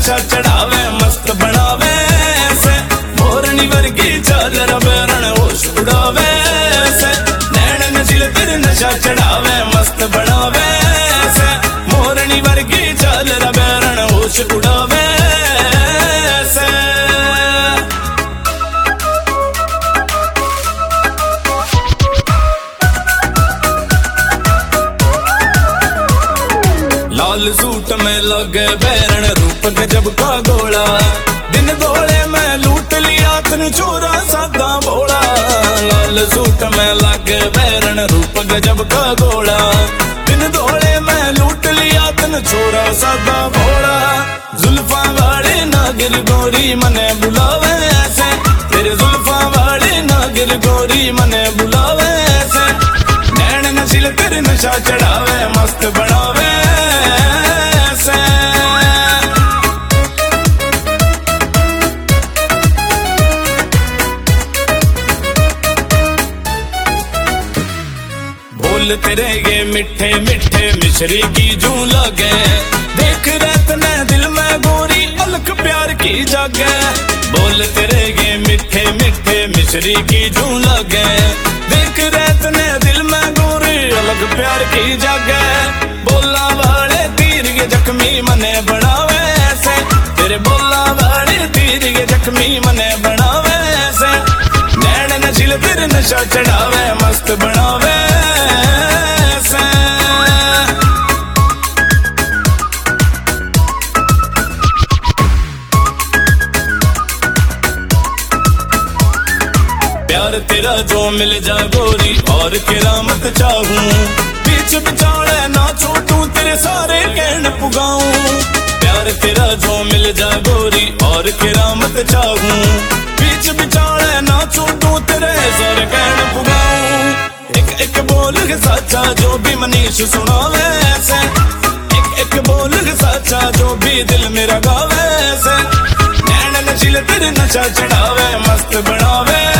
नशा चढ़ावे मस्त बनावे से मोरनी वर्गी चाल रबरण होश उड़ावे से नैन नशीले तेरे नशा चढ़ावे मस्त बनावे से मोरनी वर्गी चाल रबरण होश उड़ावे से। लाल सूट में लगे बैरण रूप गजब का गोला दिन गोले में लूट लिया तन चोरा सादा भोला। लाल सूट में लगे बैरण रूप गजब का गोला दिन गोले में लूट लिया तन चोरा सादा भोला। जुल्फा वाले नागिर गोरी मने बुलावे ऐसे तेरे जुल्फा वाले नागिर गोरी मने बुलावे ऐसे नैन नशीले तेरे नशा चढ़ावे मस्त बनावे से। बोल तेरे ये मिठे मिठे मिश्री की जू लगे देख रहते दिल में गोरी अलख प्यार की जागे। बोल तेरे ये मिठे मिठे मिश्री की जू लगे देख रहते दिल में गोरी अलग प्यार की जागे। बोला वाले तीर के जख्मी मने बनावे ऐसे तेरे बोला वाले तीर के जख्मी मने बनावे ऐसे नैन नशीले तेरे नशा चढ़ावे मस्त बनावे ऐसे। प्यार तेरा जो मिल जा गोरी और किरामत चाहूं बीच बिचाले ना छोटू तेरे सारे कहन पुगाऊं। प्यार तेरा जो मिल जा गोरी और किरामत चाहूं बीच बिचाले ना छोटू तेरे सारे कहन पुगाऊं। एक एक बोल के साचा जो भी मनीष सुनावे ऐसे एक एक बोल के साचा जो भी दिल मेरा गावे ऐसे नैन नशीले तेरे नशा चढ़ावे मस्त बनावे।